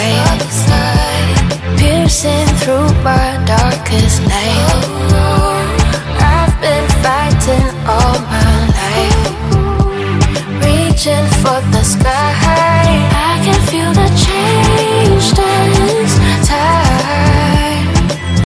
side, piercing through my darkest night. I've been fighting all my life, reaching for the sky.